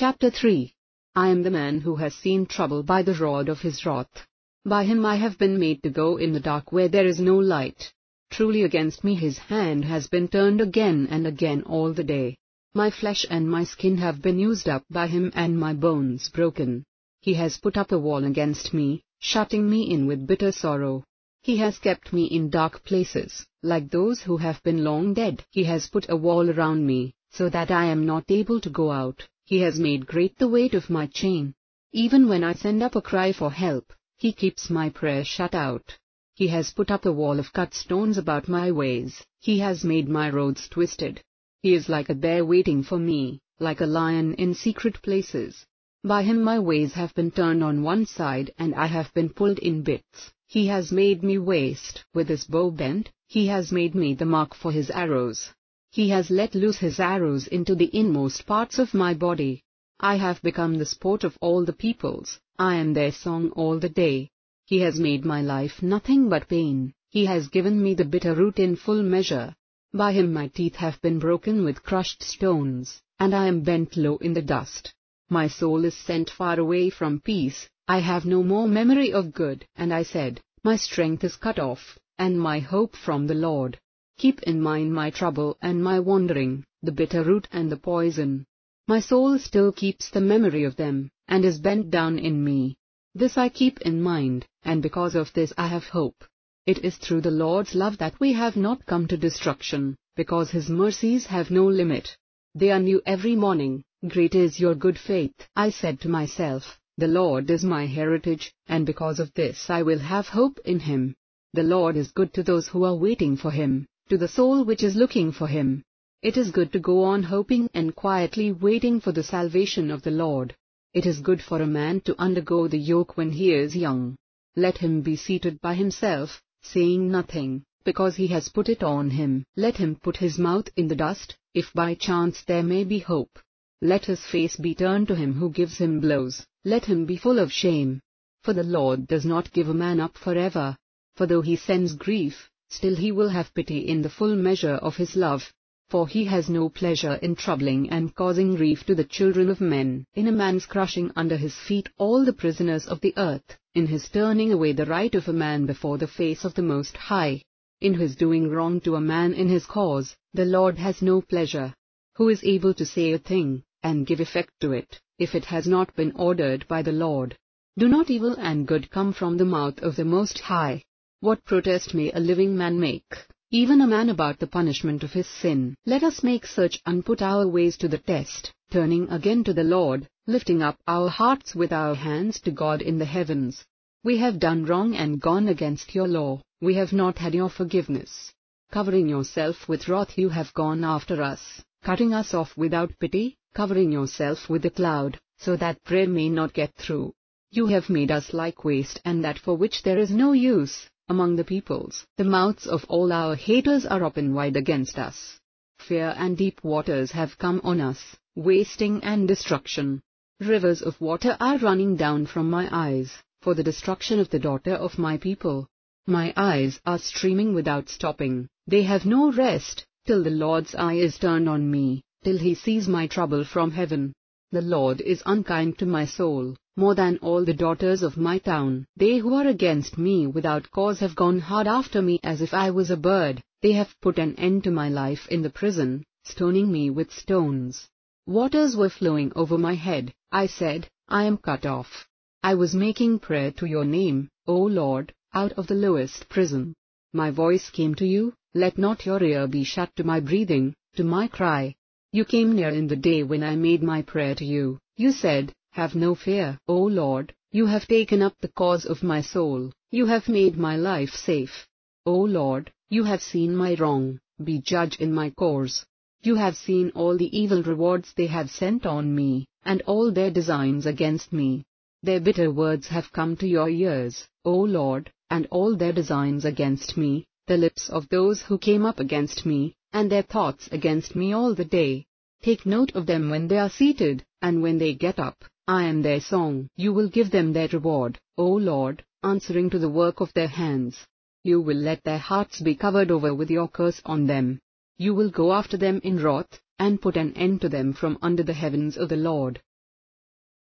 Chapter 3. I am the man who has seen trouble by the rod of his wrath. By him I have been made to go in the dark where there is no light. Truly against me his hand has been turned again and again all the day. My flesh and my skin have been used up by him and my bones broken. He has put up a wall against me, shutting me in with bitter sorrow. He has kept me in dark places, like those who have been long dead. He has put a wall around me, so that I am not able to go out. He has made great the weight of my chain. Even when I send up a cry for help, he keeps my prayer shut out. He has put up a wall of cut stones about my ways. He has made my roads twisted. He is like a bear waiting for me, like a lion in secret places. By him my ways have been turned on one side and I have been pulled in bits. He has made me waste with his bow bent. He has made me the mark for his arrows. He has let loose his arrows into the inmost parts of my body. I have become the sport of all the peoples. I am their song all the day. He has made my life nothing but pain. He has given me the bitter root in full measure. By him my teeth have been broken with crushed stones, and I am bent low in the dust. My soul is sent far away from peace. I have no more memory of good. And I said, my strength is cut off, and my hope from the Lord. Keep in mind my trouble and my wandering, the bitter root and the poison. My soul still keeps the memory of them, and is bent down in me. This I keep in mind, and because of this I have hope. It is through the Lord's love that we have not come to destruction, because his mercies have no limit. They are new every morning. Great is your good faith. I said to myself, the Lord is my heritage, and because of this I will have hope in him. The Lord is good to those who are waiting for him, to the soul which is looking for him. It is good to go on hoping and quietly waiting for the salvation of the Lord. It is good for a man to undergo the yoke when he is young. Let him be seated by himself, saying nothing, because he has put it on him. Let him put his mouth in the dust, if by chance there may be hope. Let his face be turned to him who gives him blows. Let him be full of shame. For the Lord does not give a man up forever. For though he sends grief, still he will have pity in the full measure of his love. For he has no pleasure in troubling and causing grief to the children of men, in a man's crushing under his feet all the prisoners of the earth, in his turning away the right of a man before the face of the Most High, in his doing wrong to a man in his cause. The Lord has no pleasure. Who is able to say a thing, and give effect to it, if it has not been ordered by the Lord? Do not evil and good come from the mouth of the Most High? What protest may a living man make, even a man about the punishment of his sin? Let us make search and put our ways to the test, turning again to the Lord, lifting up our hearts with our hands to God in the heavens. We have done wrong and gone against your law. We have not had your forgiveness. Covering yourself with wrath you have gone after us, cutting us off without pity, covering yourself with a cloud, so that prayer may not get through. You have made us like waste and that for which there is no use. Among the peoples, the mouths of all our haters are open wide against us. Fear and deep waters have come on us, wasting and destruction. Rivers of water are running down from my eyes, for the destruction of the daughter of my people. My eyes are streaming without stopping. They have no rest, till the Lord's eye is turned on me, till he sees my trouble from heaven. The Lord is unkind to my soul, more than all the daughters of my town. They who are against me without cause have gone hard after me as if I was a bird. They have put an end to my life in the prison, stoning me with stones. Waters were flowing over my head. I said, I am cut off. I was making prayer to your name, O Lord, out of the lowest prison. My voice came to you. Let not your ear be shut to my breathing, to my cry. You came near in the day when I made my prayer to you. You said, have no fear, O Lord. You have taken up the cause of my soul. You have made my life safe. O Lord, you have seen my wrong. Be judge in my cause. You have seen all the evil rewards they have sent on me, and all their designs against me. Their bitter words have come to your ears, O Lord, and all their designs against me, the lips of those who came up against me, and their thoughts against me all the day. Take note of them when they are seated, and when they get up. I am their song. You will give them their reward, O Lord, answering to the work of their hands. You will let their hearts be covered over with your curse on them. You will go after them in wrath, and put an end to them from under the heavens of the Lord.